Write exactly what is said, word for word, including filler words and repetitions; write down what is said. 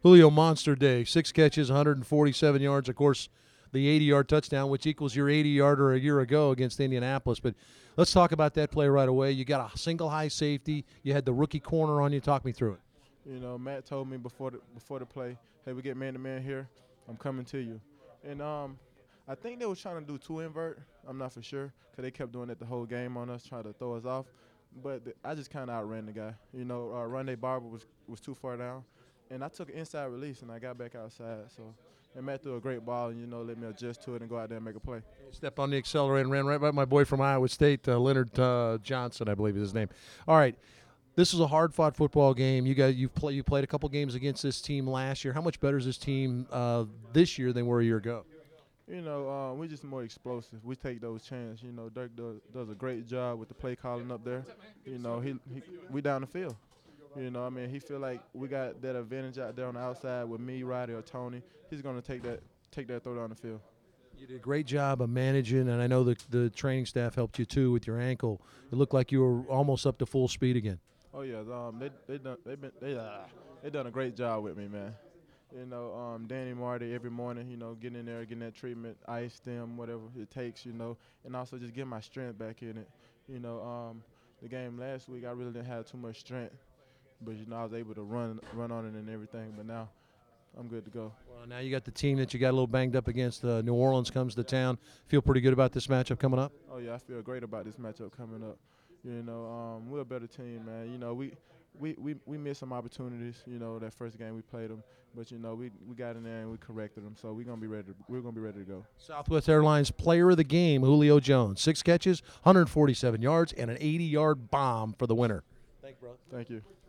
Julio monster day, six catches, one hundred forty-seven yards. Of course, the eighty-yard touchdown, which equals your eighty-yarder a year ago against Indianapolis. But let's talk about that play right away. You got a single high safety. You had the rookie corner on you. Talk me through it. You know, Matt told me before the before the play, hey, we get man-to-man here, I'm coming to you. And um, I think they were trying to do two invert. I'm not for sure because they kept doing it the whole game on us, trying to throw us off. But the, I just kind of outran the guy. You know, uh, Rondé Barber was, was too far down. And I took an inside release, and I got back outside. So, and Matt threw a great ball, and, you know, let me adjust to it and go out there and make a play. Stepped on the accelerator and ran right by my boy from Iowa State, uh, Leonard uh, Johnson, I believe is his name. All right. This is a hard-fought football game. You guys, you've play, you played a couple games against this team last year. How much better is this team uh, this year than were a year ago? You know, uh, we're just more explosive. We take those chances. You know, Dirk does, does a great job with the play calling up there. You know, he, he we down the field. You know, I mean, he feel like we got that advantage out there on the outside with me, Roddy, or Tony. He's going to take that take that throw down the field. You did a great job of managing, and I know the the training staff helped you too with your ankle. It looked like you were almost up to full speed again. Oh yeah, um, they they done they been they uh, they done a great job with me, man. You know, um, Danny Marty every morning, you know, getting in there, getting that treatment, ice them, whatever it takes, you know, and also just getting my strength back in it. You know, um, the game last week I really didn't have too much strength, but you know I was able to run run on it and everything. But now I'm good to go. Well, now you got the team that you got a little banged up against. Uh, New Orleans comes to town. Feel pretty good about this matchup coming up? Oh yeah, I feel great about this matchup coming up. You know, um, we're a better team, man. You know, we, we, we, we missed some opportunities. You know, that first game we played them, but you know we, we got in there and we corrected them. So we're gonna be ready. To, we're gonna be ready to go. Southwest Airlines Player of the Game, Julio Jones, six catches, one hundred forty-seven yards, and an eighty-yard bomb for the winner. Thank you, brother. Thank you.